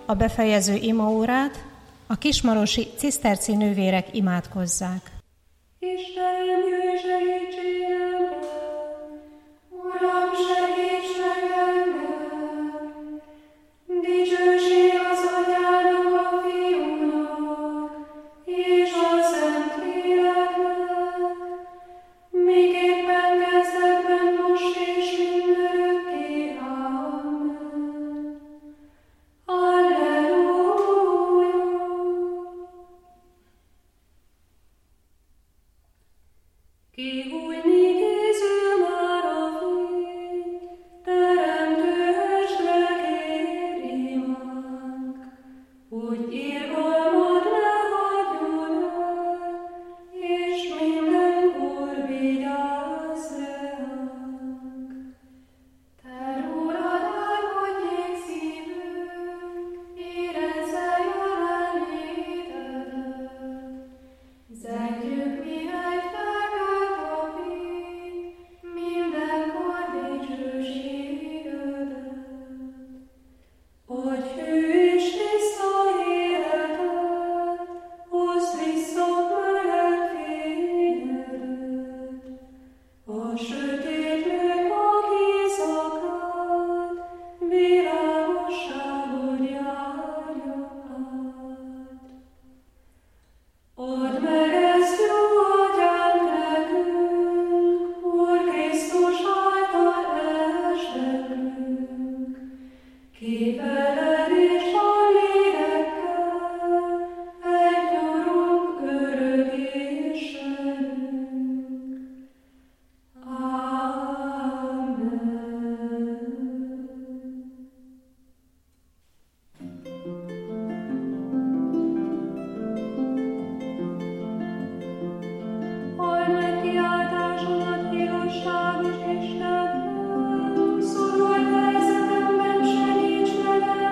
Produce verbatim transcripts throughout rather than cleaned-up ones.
a befejező imaórát a kismarosi ciszterci nővérek imádkozzák. Istenem, jöjj segítségemre! Uram, segíts meg engem! Dicsőség az Atyának, a Fiúnak, és a Szentléleknek, miképpen kezdetben, most és mindörökké. Amen. Alleluja! Kihújni készül már a fény, teremtő estre kér imánk, hogy irgalmad ne hagyjon el, és mindenkor vigyázz ránk. Te rólad álmodjék szívünk, érezze jelenlétedet, zengjük mihelyt felkelt a fény, mindenkor dicsőségedet. Adj hű és tiszta életet, hozd vissza meleg fényedet, a sötétlők mag éjszakát, világosságod járja át. Add meg ezt jó atyánk nekünk, Úr Krisztus által esdekünk, képeled és a lélekkel, egy Urunk örök Istenünk. Amen. Halld meg kiáltásomat, igazságos Istenem, szorult helyzetemben segíts velem,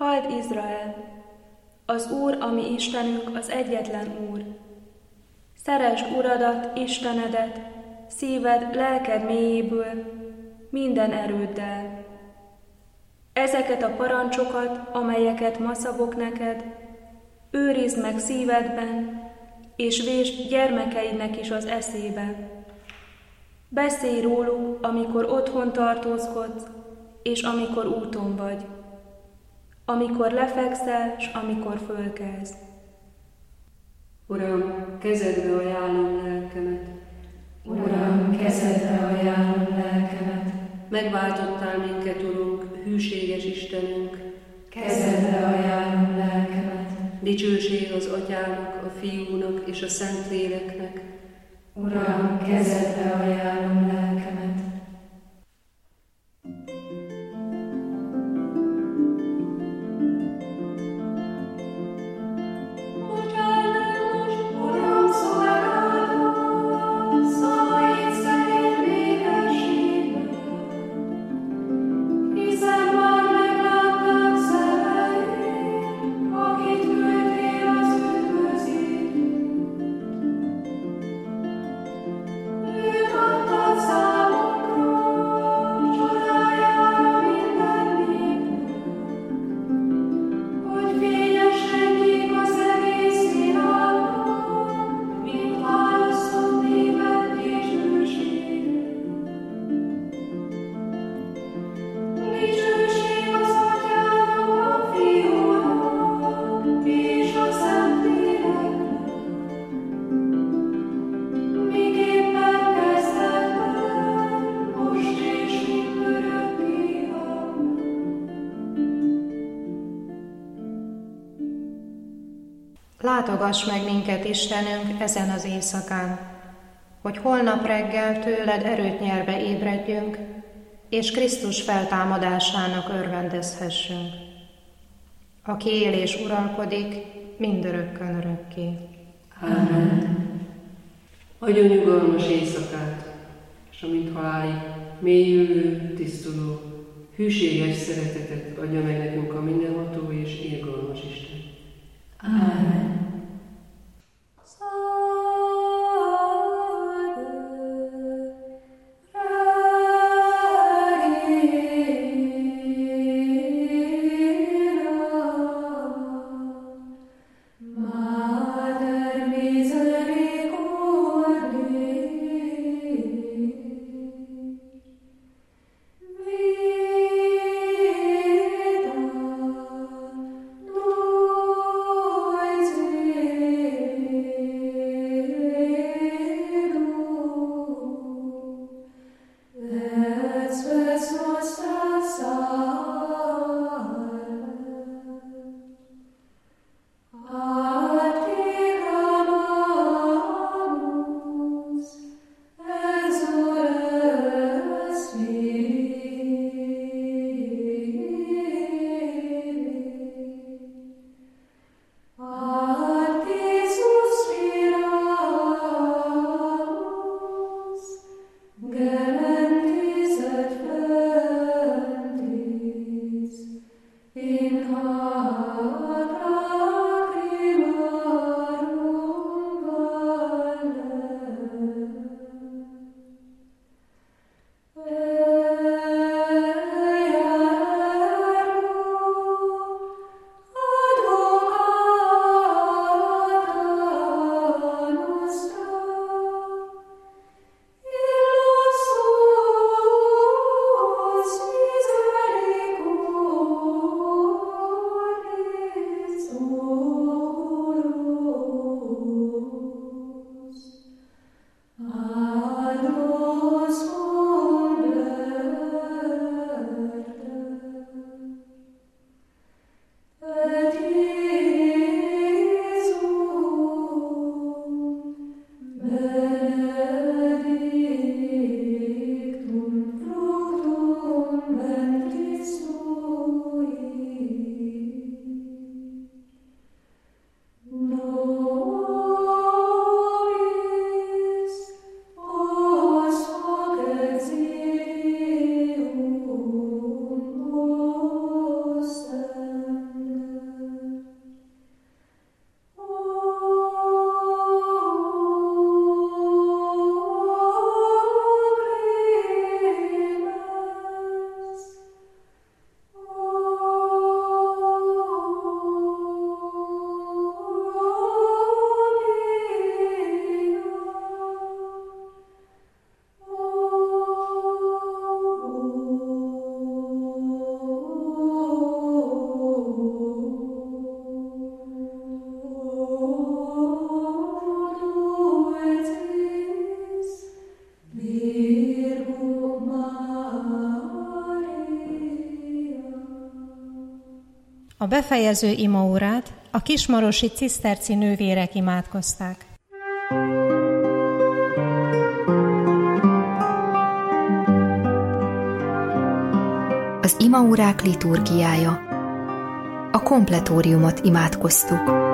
Halld Izrael! Az Úr, a mi Istenünk, az egyetlen Úr. Szeresd Uradat, Istenedet, szíved, lelked mélyéből, minden erőddel. Ezeket a parancsokat, amelyeket ma szabok neked, őrizd meg szívedben, és vésd gyermekeidnek is az eszébe. Beszélj róluk, amikor otthon tartózkodsz, és amikor úton vagy, amikor lefekszel, s amikor fölkelsz. Uram, kezedbe ajánlom lelkemet. Uram, kezedbe ajánlom lelkemet. Megváltottál minket, Urunk, hűséges Istenünk. Kezedbe ajánlom lelkemet. Dicsőség az Atyának, a Fiúnak és a Szentléleknek. Uram, kezedbe ajánlom lelkemet. Látogass meg minket, Istenünk, ezen az éjszakán, hogy holnap reggel tőled erőt nyerve ébredjünk, és Krisztus feltámadásának örvendezhessünk, aki él és uralkodik mindörökkön örökké. Amen. Adjon nyugalmas éjszakát, és amint halálig mélyülő, tisztuló, hűséges szeretetet adja meg nekünk a mindenható és irgalmas Isten. Amen. A befejező imaórát a kismarosi ciszterci nővérek imádkozták. Az imaórák liturgiája. A kompletóriumot imádkoztuk.